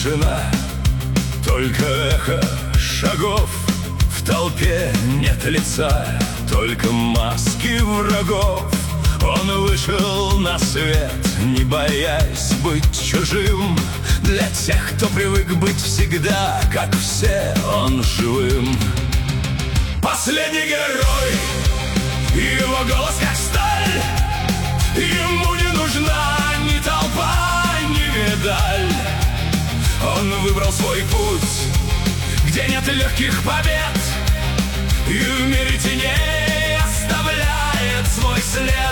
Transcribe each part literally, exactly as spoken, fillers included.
тишина, только эхо шагов. В толпе нет лица, только маски врагов. Он вышел на свет, не боясь быть чужим. Для тех, кто привык быть всегда, как все, он живым. Последний герой, его голос как сталь. Ему не нужна ни толпа, ни медаль. Он выбрал свой путь, где нет легких побед, и в мире теней оставляет свой след.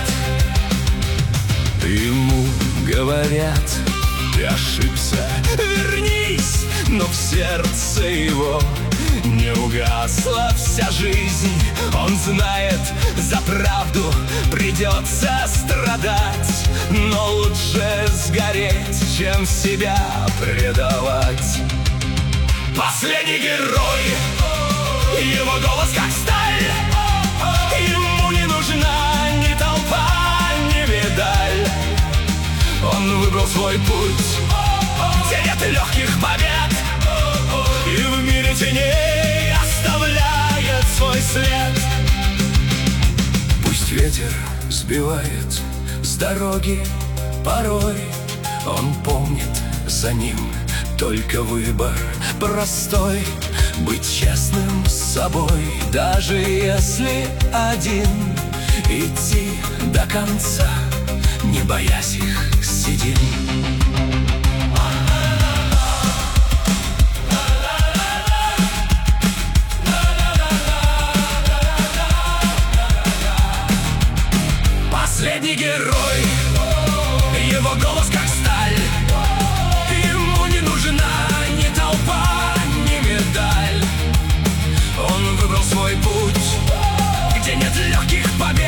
Ему говорят: ты ошибся, вернись. Но в сердце его не угасла вся жизнь. Он знает, за правду придется страдать, но лучше сгореть, чем себя предавать. Последний герой, его голос как сталь. Ему не нужна ни толпа, ни медаль. Он выбрал свой путь, где нет легких побед, и в мире теней оставляет свой след. Пусть ветер сбивает с дороги порой, он помнит, за ним только выбор простой. Быть честным с собой, даже если один. Идти до конца, не боясь их седин. Последний герой, его голос как сталь. Ему не нужна ни толпа, ни медаль. Он выбрал свой путь, где нет легких побед,